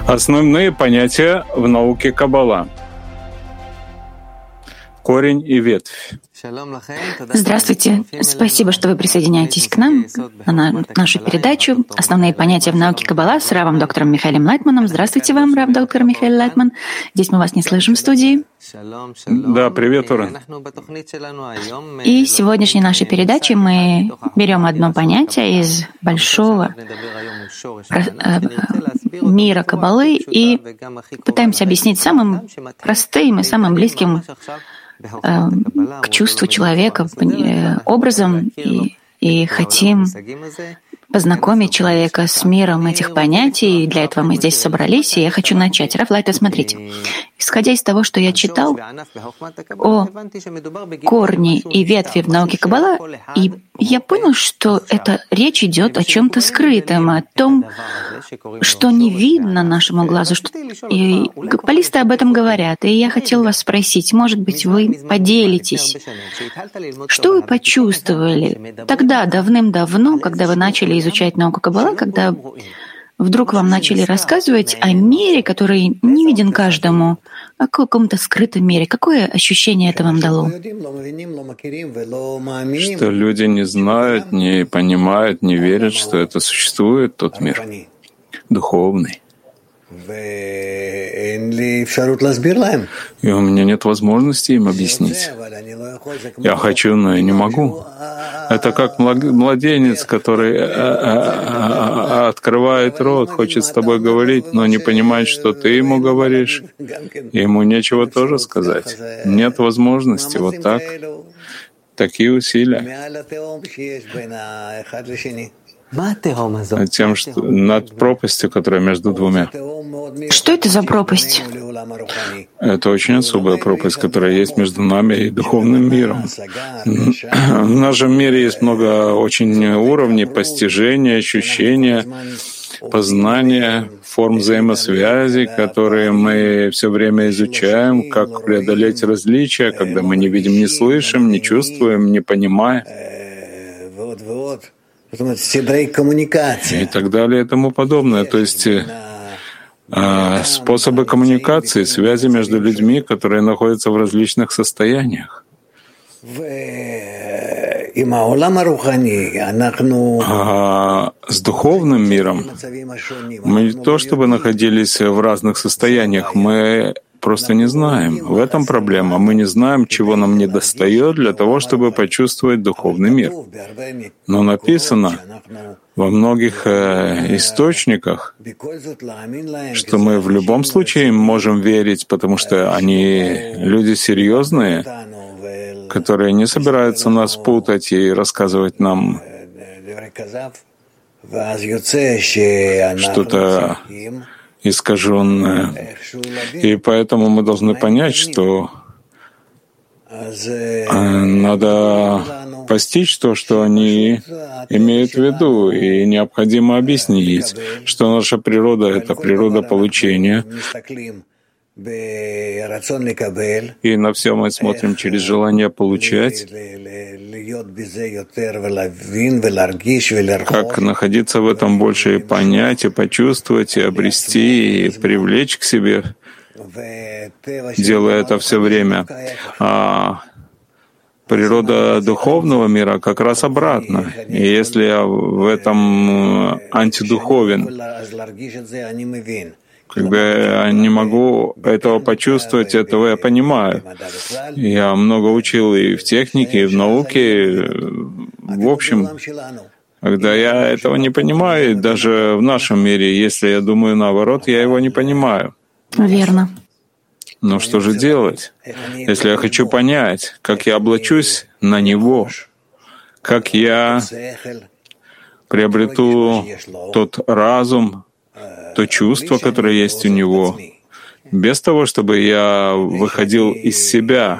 Основные понятия в науке Каббала. Корень и ветвь. Здравствуйте. Спасибо, что вы присоединяетесь к нам на нашу передачу «Основные понятия в науке Каббала» с равом доктором Михаилом Лайтманом. Здравствуйте вам, рав доктор Михаил Лайтман. Здесь мы вас не слышим в студии. Да, привет, Ура. И в сегодняшней нашей передаче мы берем одно понятие из большого мира Каббалы и пытаемся объяснить самым простым и самым близким к чувству человека образом и хотим познакомить человека с миром этих понятий. И для этого мы здесь собрались, и я хочу начать. Рав Лайта, смотрите. Исходя из того, что я читал о корне и ветви в науке Каббала, и я понял, что это речь идет о чем-то скрытом, о том, что не видно нашему глазу. И каббалисты об этом говорят. И я хотел вас спросить, может быть, вы поделитесь, что вы почувствовали тогда, давным-давно, когда вы начали изучать науку Каббала, когда вдруг вам начали рассказывать о мире, который не виден каждому, о каком-то скрытом мире. Какое ощущение это вам дало? Что люди не знают, не понимают, не верят, что это существует, тот мир духовный. И у меня нет возможности им объяснить. Я хочу, но я не могу. Это как младенец, который открывает рот, хочет с тобой говорить, но не понимает, что ты ему говоришь. Ему нечего тоже сказать. Нет возможности. Вот так. Такие усилия. Тем, что над пропастью, которая между двумя. Что это за пропасть? Это очень особая пропасть, которая есть между нами и духовным миром. В нашем мире есть много очень уровней постижения, ощущения, познания, форм взаимосвязи, которые мы все время изучаем, как преодолеть различия, когда мы не видим, не слышим, не чувствуем, не понимаем. И так далее и тому подобное. То есть способы коммуникации, связи между людьми, которые находятся в различных состояниях. С духовным миром мы не то чтобы находились в разных состояниях, мы просто не знаем. В этом проблема. Мы не знаем, чего нам недостает для того, чтобы почувствовать духовный мир. Но написано во многих источниках, что мы в любом случае можем верить, потому что они люди серьезные, которые не собираются нас путать и рассказывать нам что-то искаженное. И поэтому мы должны понять, что надо постичь то, что они имеют в виду, и необходимо объяснить, что наша природа — это природа получения, и на все мы смотрим через желание получать, как находиться в этом больше и понять, и почувствовать, и обрести, и привлечь к себе, делая это все время. А природа духовного мира как раз обратно. И если я в этом антидуховен, когда я не могу этого почувствовать, этого я понимаю. Я много учил и в технике, и в науке. В общем, когда я этого не понимаю, даже в нашем мире, если я думаю наоборот, я его не понимаю. Верно. Но что же делать, если я хочу понять, как я облачусь на него, как я приобрету тот разум, то чувство, которое есть у него, без того, чтобы я выходил из себя,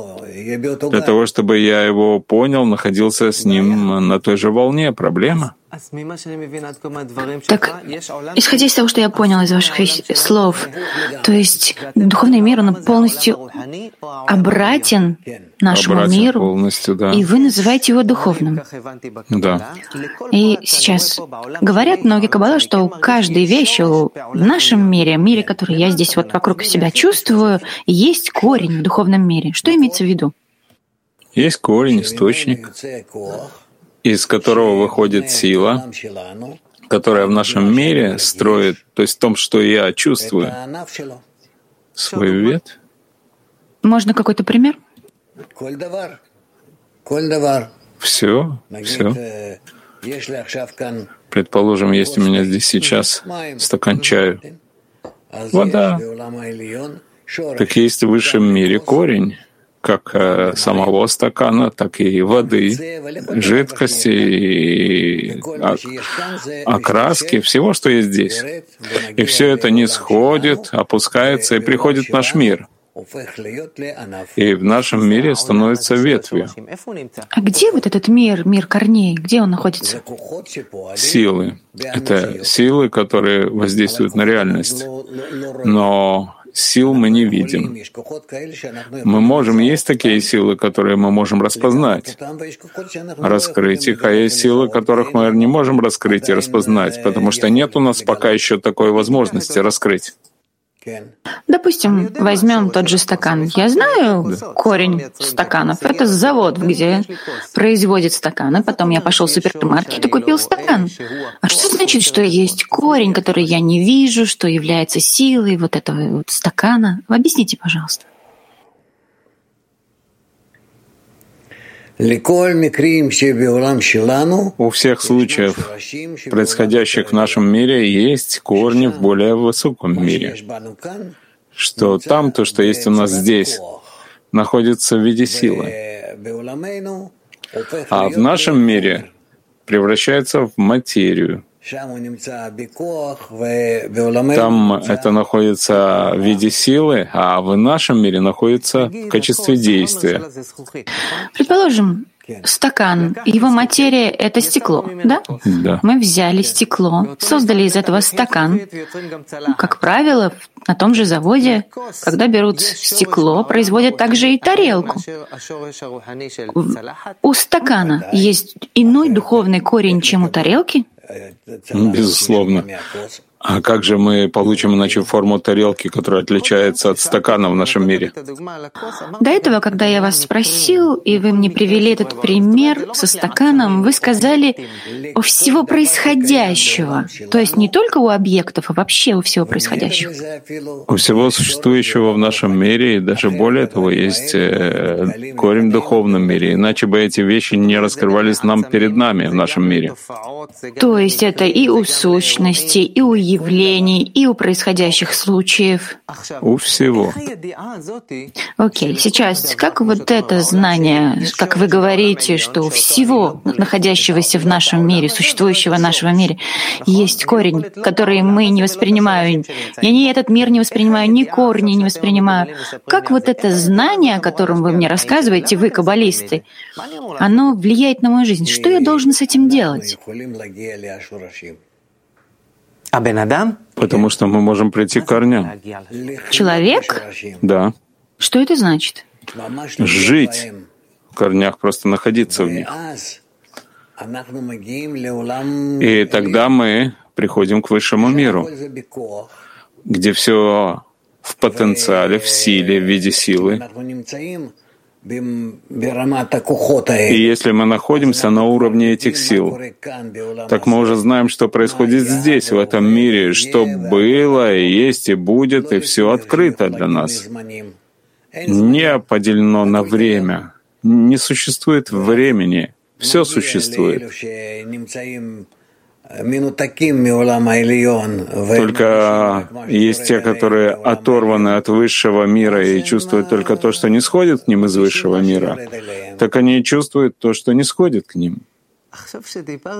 для того, чтобы я его понял, находился с ним на той же волне. Проблема. Так, исходя из того, что я понял из ваших слов, то есть духовный мир, он полностью обратен нашему миру, полностью, да. И вы называете его духовным. Да. И сейчас говорят многие каббалы, что у каждой вещи в нашем мире, который я здесь вот вокруг себя чувствую, есть корень в духовном мире. Что имеется в виду? Есть корень, источник, из которого выходит сила, которая в нашем мире строит, то есть в том, что я чувствую, свой ветвь. Можно какой-то пример? Все. Предположим, есть у меня здесь сейчас стакан чая, вода. Так есть в высшем мире корень, как самого стакана, так и воды, жидкости, и окраски, всего, что есть здесь. И все это нисходит, опускается и приходит в наш мир. И в нашем мире становится ветвью. А где вот этот мир корней? Где он находится? Силы. Это силы, которые воздействуют на реальность. Но сил мы не видим. Мы можем, есть такие силы, которые мы можем распознать, раскрыть их, а есть силы, которых мы не можем раскрыть и распознать, потому что нет у нас пока еще такой возможности раскрыть. Допустим, возьмем тот же стакан. Я знаю корень стаканов. Это завод, где производят стаканы. Потом я пошел в супермаркет и купил стакан. А что значит, что есть корень, который я не вижу, что является силой вот этого вот стакана? Объясните, пожалуйста. У всех случаев, происходящих в нашем мире, есть корни в более высоком мире. Что там, то, что есть у нас здесь, находится в виде силы. А в нашем мире превращается в материю. Там это находится в виде силы, а в нашем мире находится в качестве действия. Предположим, стакан, его материя — это стекло, да? Да. Мы взяли стекло, создали из этого стакан. Как правило, на том же заводе, когда берут стекло, производят также и тарелку. У стакана есть иной духовный корень, чем у тарелки? Безусловно. А как же мы получим иначе форму тарелки, которая отличается от стакана в нашем мире? До этого, когда я вас спросил, и вы мне привели этот пример со стаканом, вы сказали о всего происходящего. То есть не только у объектов, а вообще у всего происходящего. У всего существующего в нашем мире, и даже более того, есть корень в духовном мире. Иначе бы эти вещи не раскрывались нам перед нами в нашем мире. То есть это и у сущности, и у явлений, и у происходящих случаев. У всего. Окей, сейчас, как вот это знание, как вы говорите, что у всего, находящегося в нашем мире, существующего в нашем мире, есть корень, который мы не воспринимаем. Я ни этот мир не воспринимаю, ни корни не воспринимаю. Как вот это знание, о котором вы мне рассказываете, вы, каббалисты, оно влияет на мою жизнь? Что я должен с этим делать? Потому что мы можем прийти к корням. Человек? Да. Что это значит? Жить в корнях, просто находиться в них. И тогда мы приходим к высшему миру, где все в потенциале, в силе, в виде силы. И если мы находимся на уровне этих сил, так мы уже знаем, что происходит здесь, в этом мире, что было, и есть, и будет, и все открыто для нас. Не поделено на время. Не существует времени. Все существует. Только есть те, которые оторваны от высшего мира и чувствуют только то, что не сходит к ним из высшего мира, так они и чувствуют то, что не сходит к ним.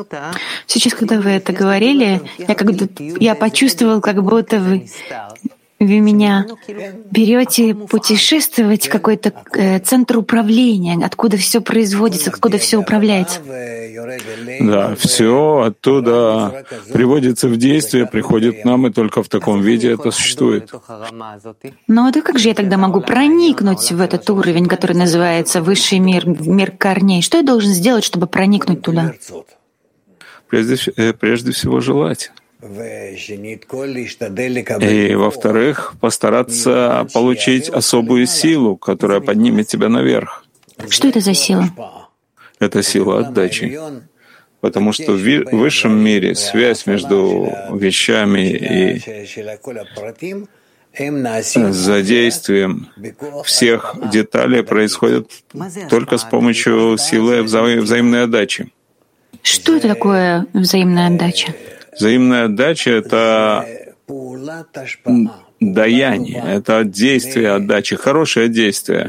Сейчас, когда вы это говорили, я почувствовал, как будто вы вы меня берете путешествовать в какой-то центр управления, откуда все производится, откуда все управляется. Да, все оттуда приводится в действие, приходит к нам, и только в таком виде это существует. Но это как же я тогда могу проникнуть в этот уровень, который называется высший мир, мир корней? Что я должен сделать, чтобы проникнуть туда? Прежде всего желать. И, во-вторых, постараться получить особую силу, которая поднимет тебя наверх. Что это за сила? Это сила отдачи. Потому что в высшем мире связь между вещами и задействием всех деталей происходит только с помощью силы взаимной отдачи. Что это такое взаимная отдача? Взаимная отдача — это даяние, это действие отдачи, хорошее действие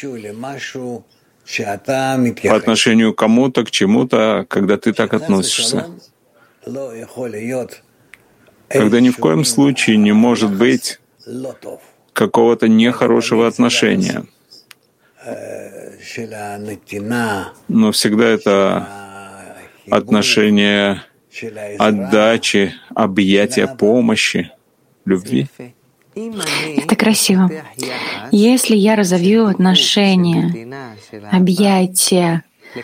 по отношению к кому-то, к чему-то, когда ты так относишься. Когда ни в коем случае не может быть какого-то нехорошего отношения. Но всегда это отношение отдачи, объятия, помощи, любви. Это красиво. Если я разовью отношения, объятия,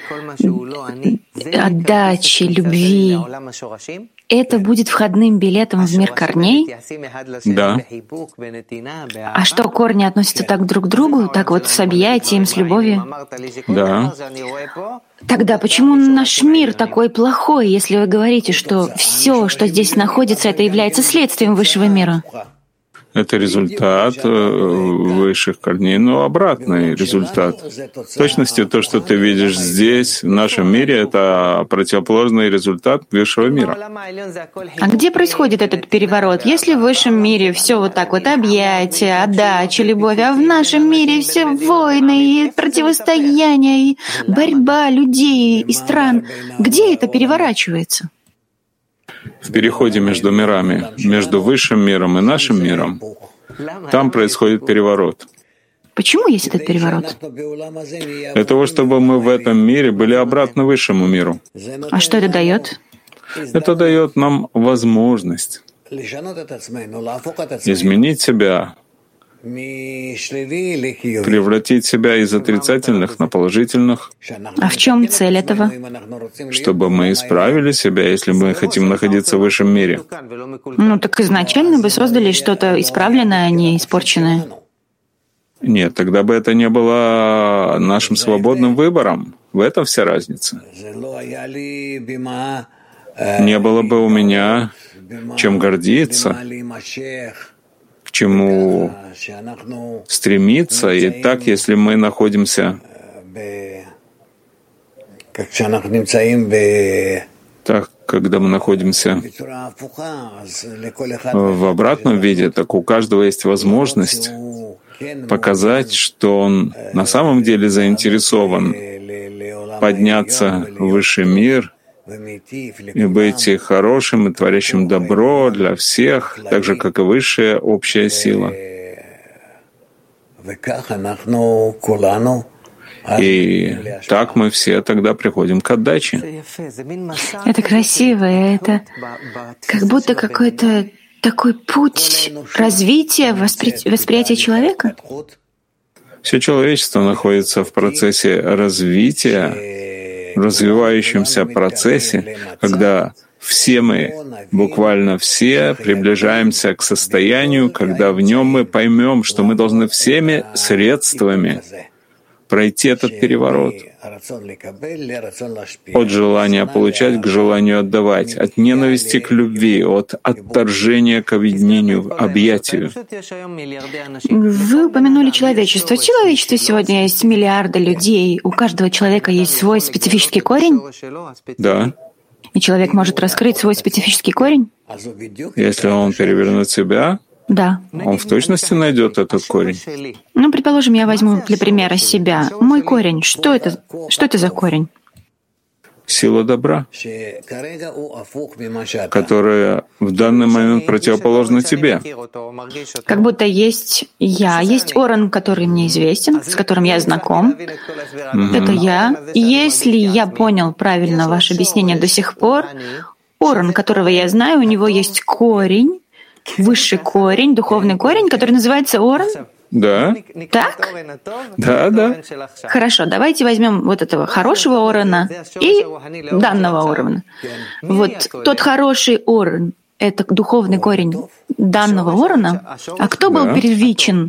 отдачи, любви, это будет входным билетом в мир корней? Да. А что, корни относятся так друг к другу, так вот с объятием, с любовью? Да. Тогда почему наш мир такой плохой, если вы говорите, что все, что здесь находится, это является следствием высшего мира? Это результат высших корней, но обратный результат. В точности то, что ты видишь здесь, в нашем мире, это противоположный результат высшего мира. А где происходит этот переворот? Если в высшем мире все вот так вот объятия, отдача, любовь, а в нашем мире все войны и противостояния, и борьба людей и стран, где это переворачивается? В переходе между мирами, между высшим миром и нашим миром, там происходит переворот. Почему есть этот переворот? Для того, чтобы мы в этом мире были обратно высшему миру. А что это дает? Это дает нам возможность изменить себя, превратить себя из отрицательных на положительных. А в чем цель этого? Чтобы мы исправили себя, если мы хотим находиться в высшем мире. Ну так изначально бы создали что-то исправленное, а не испорченное. Нет, тогда бы это не было нашим свободным выбором. В этом вся разница. Не было бы у меня чем гордиться, к чему стремиться. И так, если мы находимся так, когда мы находимся в обратном виде, так у каждого есть возможность показать, что он на самом деле заинтересован подняться в высший мир и быть хорошим и творящим добро для всех, так же, как и высшая общая сила. И так мы все тогда приходим к отдаче. Это красиво, это как будто какой-то такой путь развития, восприятия человека. Все человечество находится в процессе развития, в развивающемся процессе, когда все мы, буквально все, приближаемся к состоянию, когда в нем мы поймем, что мы должны всеми средствами пройти этот переворот от желания получать к желанию отдавать, от ненависти к любви, от отторжения к объединению, объятию. Вы упомянули человечество. В человечестве сегодня есть миллиарды людей. У каждого человека есть свой специфический корень. Да. И человек может раскрыть свой специфический корень. Если он перевернет себя, да. Он в точности найдет этот корень. Ну, предположим, я возьму для примера себя. Мой корень. Что это за корень? сила добра, которая в данный момент противоположна тебе. Как будто есть я, есть Оран, который мне известен, с которым я знаком. Это я. Если я понял правильно ваше объяснение до сих пор, Оран, которого я знаю, у него есть корень, высший корень, духовный корень, который называется Оран. Да. Так? Да. Хорошо, давайте возьмем вот этого хорошего Орана и данного Орана. Вот тот хороший Оран — это духовный корень данного Орана. А кто был первичен?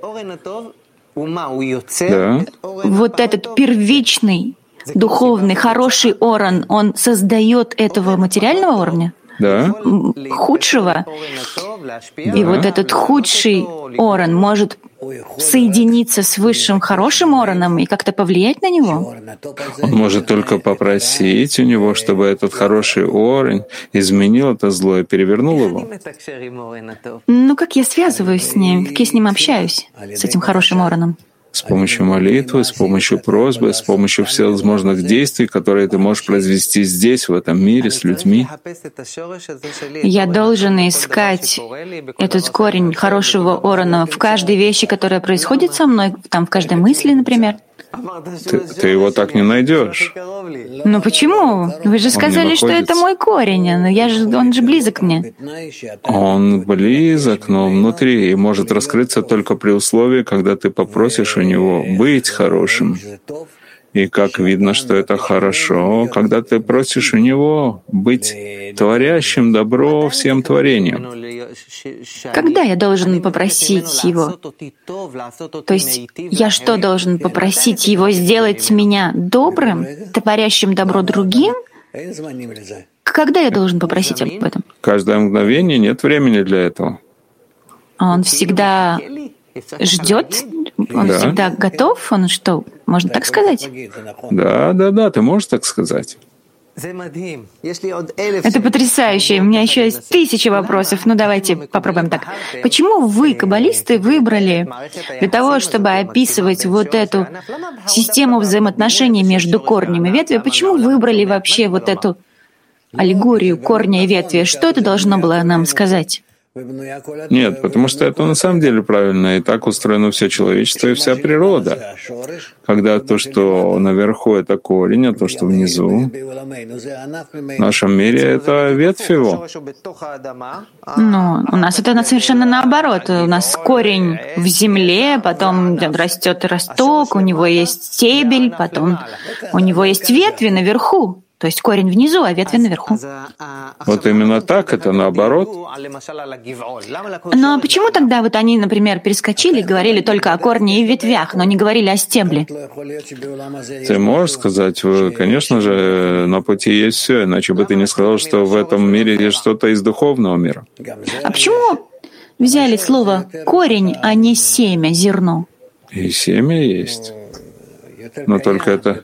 Да. Вот этот первичный, духовный, хороший Оран, он создает этого материального уровня? Да. Худшего. И вот этот худший Оран может соединиться с высшим хорошимОраном и как-то повлиять на него? Он может только попросить у него, чтобы этот хороший Оран изменил это зло и перевернул его. Ну, как я связываюсь с ним, как я с ним общаюсь, с этим хорошимОраном? С помощью молитвы, с помощью просьбы, с помощью всевозможных действий, которые ты можешь произвести здесь, в этом мире, с людьми. Я должен искать этот корень хорошего Орана в каждой вещи, которая происходит со мной, там, в каждой мысли, например. Ты его так не найдешь. Ну почему? Вы же сказали, что это мой корень, но он же близок мне. Он близок, но внутри и может раскрыться только при условии, когда ты попросишь у него быть хорошим. И как видно, что это хорошо, когда ты просишь у него быть творящим добро всем творениям. Когда я должен попросить его? То есть я что, должен попросить его сделать меня добрым, творящим добро другим? Когда я должен попросить об этом? Каждое мгновение, нет времени для этого. Он всегда ждет? Он всегда готов? Он что, можно так сказать? Да, ты можешь так сказать. Это потрясающе. У меня еще есть 1000 вопросов. Ну, давайте попробуем так. Почему вы, каббалисты, выбрали для того, чтобы описывать вот эту систему взаимоотношений между корнем и ветвью, почему выбрали вообще вот эту аллегорию корня и ветви? Что это должно было нам сказать? Нет, потому что это на самом деле правильно, и так устроено все человечество и вся природа. Когда то, что наверху, это корень, а то, что внизу, в нашем мире, это ветвь его. Ну, у нас это совершенно наоборот. У нас корень в земле, потом растет росток, у него есть стебель, потом у него есть ветви наверху. То есть корень внизу, а ветви наверху. Вот именно так, это наоборот. Но почему тогда вот они, например, перескочили и говорили только о корне и ветвях, но не говорили о стебле? Ты можешь сказать, конечно же, на пути есть все, иначе бы ты не сказал, что в этом мире есть что-то из духовного мира. А почему взяли слово «корень», а не «семя», «зерно»? И семя есть, но только это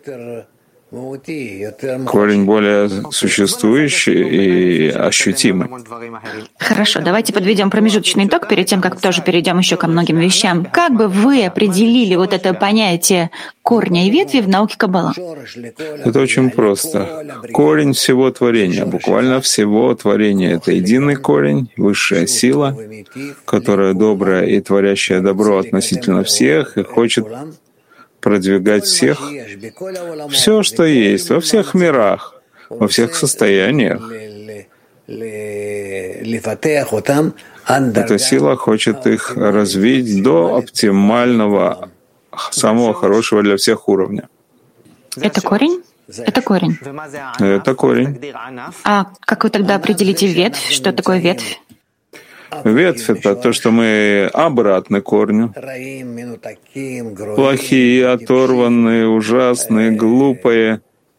корень более существующий и ощутимый. Хорошо, давайте подведем промежуточный итог перед тем, как тоже перейдем еще ко многим вещам. Как бы вы определили вот это понятие корня и ветви в науке Каббала? Это очень просто. Корень всего творения, буквально всего творения. Это единый корень, высшая сила, которая добрая и творящая добро относительно всех и хочет продвигать всех, все, что есть, во всех мирах, во всех состояниях. Эта сила хочет их развить до оптимального, самого хорошего для всех уровня. Это корень? Это корень. Это корень. А как вы тогда определите ветвь? Что такое ветвь? Ветвь — это то, что мы обратны корню. Плохие, оторванные, ужасные, глупые.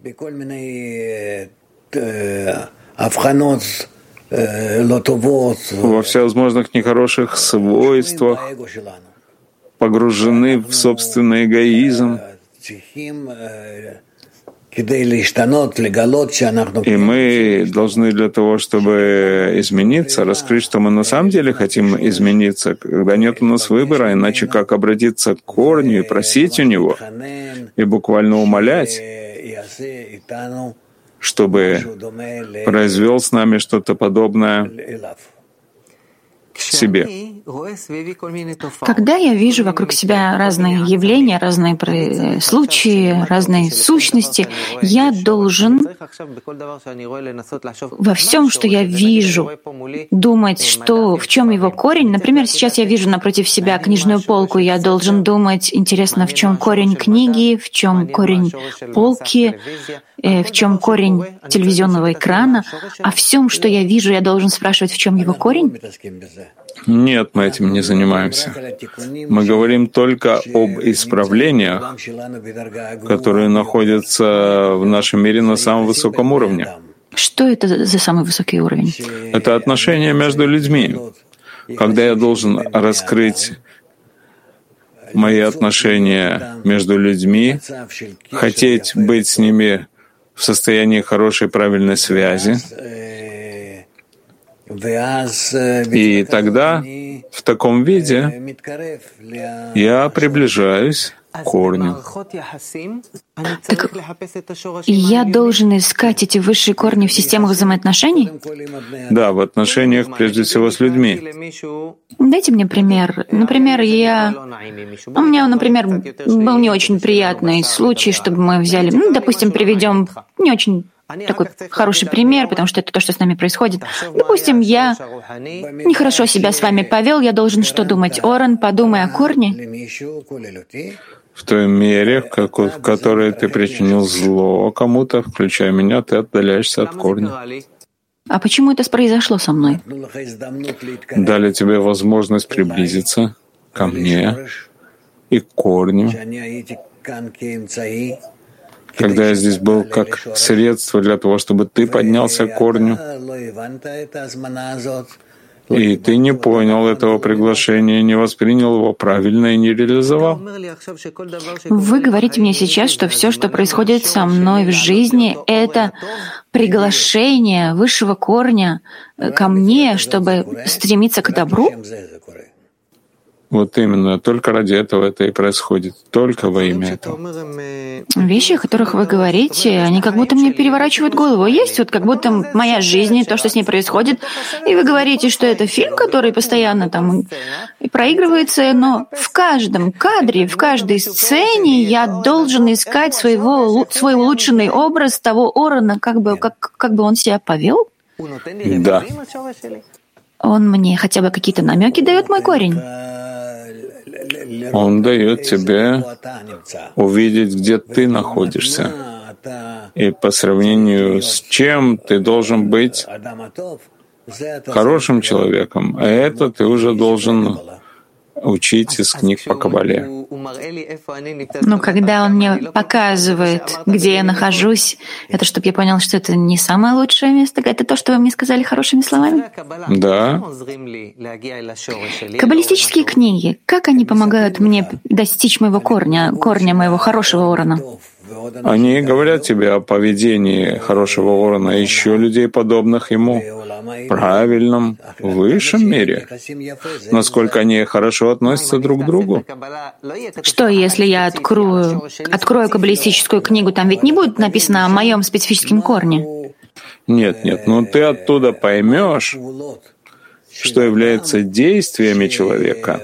Во всевозможных нехороших свойствах, погружены в собственный эгоизм. И мы должны для того, чтобы измениться, раскрыть, что мы на самом деле хотим измениться, когда нет у нас выбора, иначе как обратиться к корню и просить у него, и буквально умолять, чтобы произвел с нами что-то подобное себе. Когда я вижу вокруг себя разные явления, разные случаи, разные сущности, я должен во всем, что я вижу, думать, в чем его корень. Например, сейчас я вижу напротив себя книжную полку, я должен думать, интересно, в чем корень книги, в чем корень полки, в чем корень телевизионного экрана. А всем, что я вижу, я должен спрашивать, в чем его корень? Нет, мы этим не занимаемся. Мы говорим только об исправлениях, которые находятся в нашем мире на самом высоком уровне. Что это за самый высокий уровень? Это отношения между людьми. Когда я должен раскрыть мои отношения между людьми, хотеть быть с ними в состоянии хорошей, правильной связи, и тогда в таком виде я приближаюсь к корню. Так я должен искать эти высшие корни в системах взаимоотношений? Да, в отношениях прежде всего с людьми. Дайте мне пример. Например, у меня, например, был не очень приятный случай, чтобы мы взяли, допустим, приведем не очень такой хороший пример, потому что это то, что с нами происходит. Допустим, я нехорошо себя с вами повел, я должен что думать? Оран, подумай о корне. В той мере, в которой ты причинил зло кому-то, включая меня, ты отдаляешься от корня. А почему это произошло со мной? Дали тебе возможность приблизиться ко мне и к корню. Когда я здесь был как средство для того, чтобы ты поднялся к корню, и ты не понял этого приглашения, не воспринял его правильно и не реализовал. Вы говорите мне сейчас, что все, что происходит со мной в жизни, это приглашение высшего корня ко мне, чтобы стремиться к добру? Вот именно, только ради этого это и происходит, только во имя этого. Вещи, о которых вы говорите, они как будто мне переворачивают голову. Есть вот как будто моя жизнь, то, что с ней происходит, и вы говорите, что это фильм, который постоянно там проигрывается, но в каждом кадре, в каждой сцене я должен искать свой улучшенный образ того Орана, как бы он себя повел. Да. Он мне хотя бы какие-то намеки дает, мой корень. Он дает тебе увидеть, где ты находишься, и по сравнению с чем ты должен быть хорошим человеком, а это ты уже должен учить из книг по Кабале. Но когда он мне показывает, где я нахожусь, это чтобы я понял, что это не самое лучшее место, это то, что вы мне сказали хорошими словами? Да. Каббалистические книги, как они помогают мне достичь моего корня моего хорошего Орана? Они говорят тебе о поведении хорошего Орана, еще людей, подобных ему, в правильном, высшем мире, насколько они хорошо относятся друг к другу. Что, если я открою каббалистическую книгу, там ведь не будет написано о моем специфическом корне? Нет, но ты оттуда поймешь, что является действиями человека,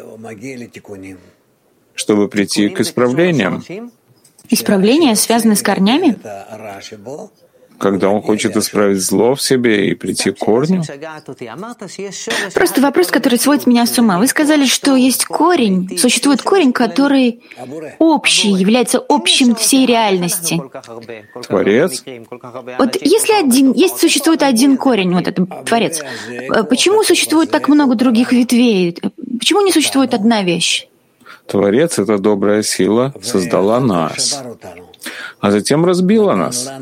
чтобы прийти к исправлениям. Исправления связаны с корнями? Когда он хочет исправить зло в себе и прийти к корню? Просто вопрос, который сводит меня с ума. Вы сказали, что есть корень, существует корень, который общий, является общим всей реальности. Творец? Вот если существует один корень, вот это Творец, почему существует так много других ветвей? Почему не существует одна вещь? Творец — это добрая сила, создала нас, а затем разбила нас.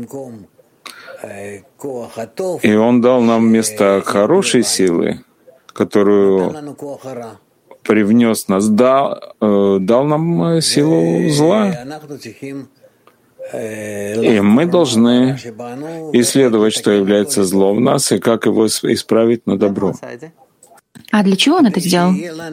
И Он дал нам вместо хорошей силы, которую привнес нас, дал нам силу зла. И мы должны исследовать, что является злом в нас, и как его исправить на добро. А для чего Он это сделал?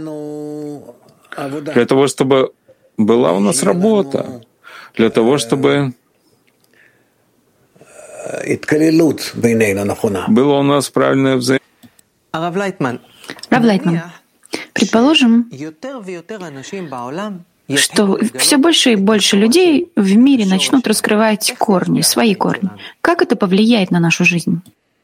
Для того, чтобы была у нас работа, для того, чтобы Было у нас правильное взаимодействие. Рав Лайтман, предположим, что все больше и больше людей в мире начнут раскрывать корни, свои корни. Как это повлияет на нашу жизнь?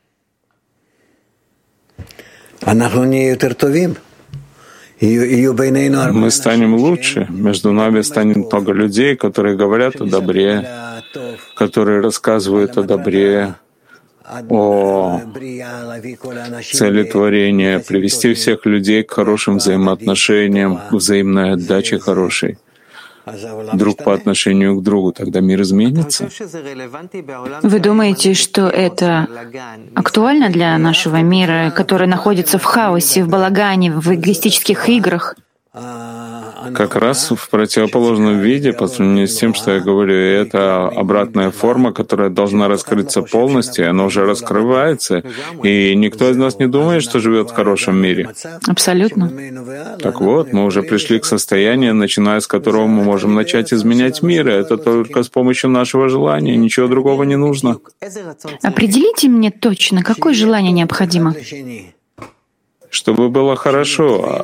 Мы станем лучше, между нами станет много людей, которые говорят о добре, которые рассказывают о добре, о цели творения, привести всех людей к хорошим взаимоотношениям, к взаимной отдаче хорошей, друг по отношению к другу, тогда мир изменится. Вы думаете, что это актуально для нашего мира, который находится в хаосе, в балагане, в эгоистических играх? Как раз в противоположном виде, по сравнению с тем, что я говорю, это обратная форма, которая должна раскрыться полностью, и она уже раскрывается, и никто из нас не думает, что живет в хорошем мире. Абсолютно. Так вот, мы уже пришли к состоянию, начиная с которого мы можем начать изменять мир, и это только с помощью нашего желания, ничего другого не нужно. Определите мне точно, какое желание необходимо. Чтобы было хорошо,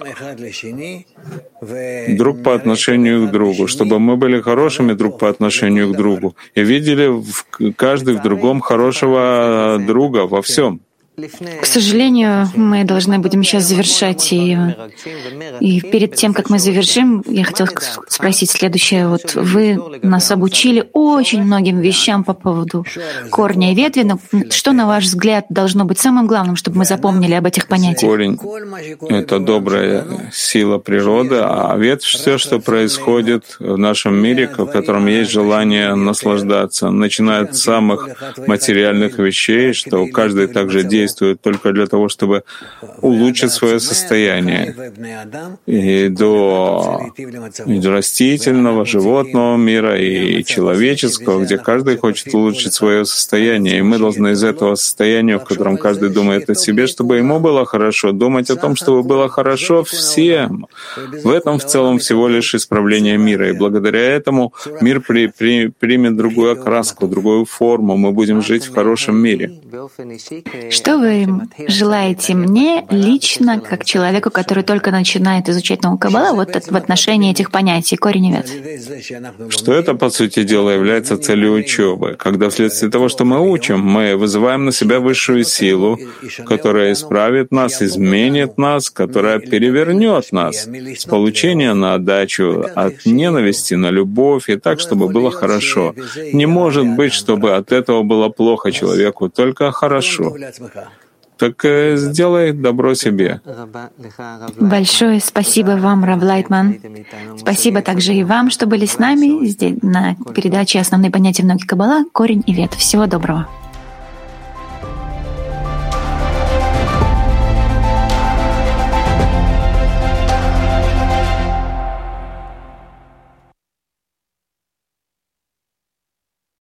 друг по отношению к другу, чтобы мы были хорошими друг по отношению к другу и видели каждый в другом хорошего друга во всем. К сожалению, мы должны будем сейчас завершать, и перед тем, как мы завершим, я хотела спросить следующее. Вот вы нас обучили очень многим вещам по поводу корня и ветви, но что, на ваш взгляд, должно быть самым главным, чтобы мы запомнили об этих понятиях? Корень — это добрая сила природы, а ветвь — все, что происходит в нашем мире, в котором есть желание наслаждаться, начиная от самых материальных вещей, что каждый также действует только для того, чтобы улучшить свое состояние. И до растительного, животного мира и человеческого, где каждый хочет улучшить свое состояние. И мы должны из этого состояния, в котором каждый думает о себе, чтобы ему было хорошо, думать о том, чтобы было хорошо всем. В этом в целом всего лишь исправление мира. И благодаря этому мир примет другую окраску, другую форму. Мы будем жить в хорошем мире. Что вы желаете мне лично, как человеку, который только начинает изучать науку Каббала, вот в отношении этих понятий корень и ветвь? Что это, по сути дела, является целью учебы, когда вследствие того, что мы учим, мы вызываем на себя высшую силу, которая исправит нас, изменит нас, которая перевернет нас с получения на отдачу, от ненависти на любовь, и так, чтобы было хорошо. Не может быть, чтобы от этого было плохо человеку, только хорошо. Так сделай добро себе. Большое спасибо вам, Рав Лайтман. Спасибо также и вам, что были с нами здесь на передаче «Основные понятия в науке Каббала. Корень и ветвь». Всего доброго.